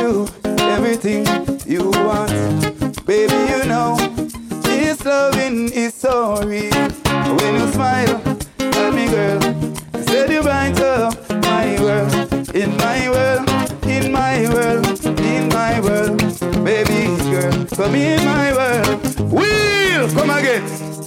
you everything you want. Baby, you know this loving is so real. When you smile at me, girl, you said you bright up my world. In my world, in my world, in my world. Baby girl, come in my world. Will, come again.